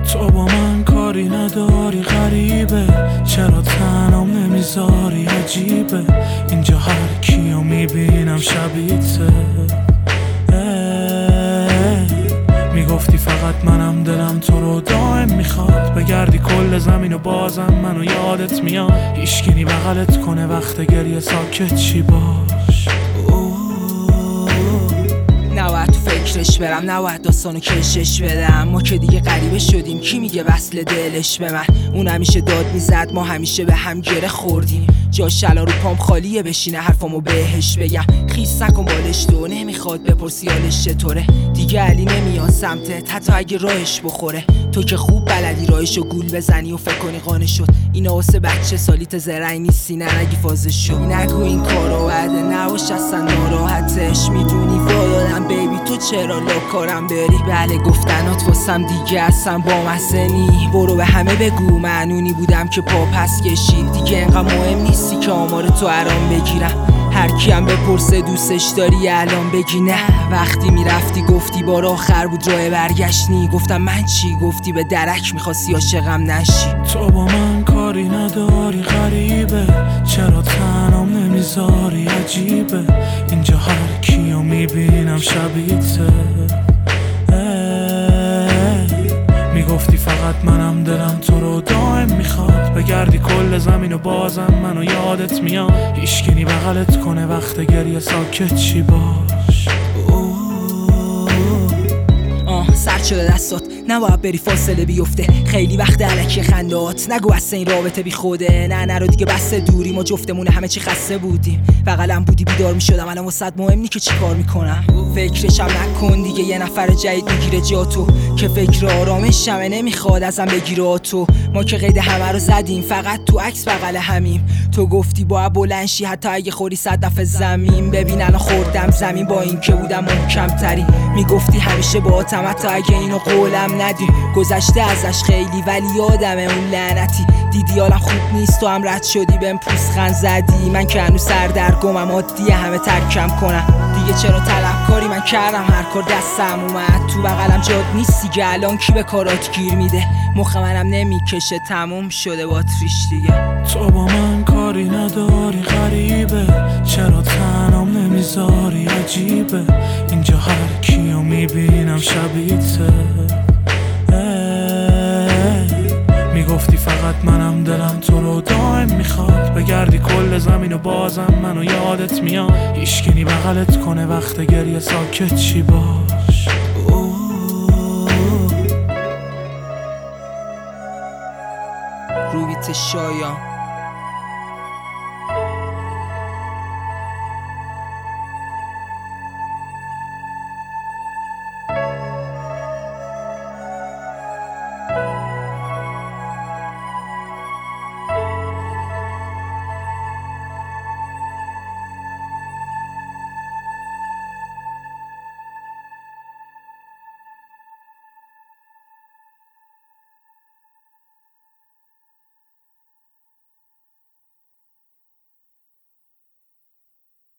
تو با من کاری نداری غریبه، چرا تنم نمیذاری عجیبه، اینجا هر کیو میبینم شبیته. میگفتی فقط منم دلم تو رو دائم میخواد، بگردی کل زمین و بازم منو یادت میاد. هیچکی بغلت کنه وقت گریه ساکت چی باش. نباید تو فکرش برم، نباید داستانو کشش بدم. ما که دیگه غریبه شدیم، کی میگه وصل دلش به من؟ اون همیشه داد میزد، ما همیشه به هم گره خوردیم. جاش الان رو پام خالیه، بشینه حرفامو بهش بگم. خیس نکن بالش تو، نمیخواد بپرسی حالش چطوره. دیگه علی نمیاد سمتت حتی اگه راهش بخوره. تو که خوب بلدی راهشو گول بزنی و فکر کنی قانه شد. اینا واسه بچه سالیت زرنگ نیستی، نه نگی فازش شد. نگو این کارو بعده نباش اصلا ناراحتش. میدونی وایادم بیبی تو چرا لاکارم بری. بله گفتنات واسم دیگه اصلا با مزنی. برو به همه بگو معنونی بودم که پا پس کشید. دیگه انقدر مهم نیستی که آمار تو حرام بگیرم. هر کیم بپرسه دوستش داری الان بگی نه. وقتی میرفتی گفتی بار آخر بود راه برگشتنی. گفتم من چی؟ گفتی به درک میخواستی عاشقم نشی. تو با من کاری نداری غریبه، چرا تنم نمیذاری عجیبه، اینجا هر کیو میبینم شبیته. میگفتی فقط منم دلم تو رو دائم میخواد، بگردی کل زمین و بازم منو یادت میاد. هیچکی بغلت کنه وقت گریه ساکت چی باش. سرد شده دستات، نباید بری فاصله بیفته. خیلی وقت الکی خندات، نگو اصلا این رابطه بی خوده. نه نرو دیگه بس دوری، ما جفتمونه همه چی خسته بودیم. بغلم بودی بیدار میشدم، الان واسط مهم نی که چی کار میکنم. فکرشم نکن دیگه، یه نفر جدید میگیره جاتو. که فکر آرامشمه نمیخواد ازم بگیره تو. ما که قید همه رو زدیم، فقط تو عکس بغل همیم. تو گفتی باید بلند شی حتی اگه خوری 100 دفعه زمین. ببین الان خوردم زمین با این که بودم محکم تری. میگفتی همیشه باهاتم حتی اگه اینو قولم ندی. گذشته ازش خیلی ولی یادمه اون لعنتی. دیدی حالم خوب نیست تو هم رد شدی بهم پوزخند زدی. من که هنوز سردرگمم عادیه همه ترکم کنن. دیگه چرا طلبکاری من کردم هر کار دستم اومد. تو بغلم جاد نیستی که الان کی به کارات گیر میده. مخ منم نمیکشه تموم شده باتریش دیگه. تو با من کاری نداری غریبه، چرا تنم نمیذاری عجیبه، اینجا هر کیو میبینم شبیته. میگفتی فقط منم دلم تو رو دائم میخواد، بگردی کل زمین و بازم منو یادت میاد. هیچکی بغلت کنه وقت گریه ساکت چی باش. روبیت شایان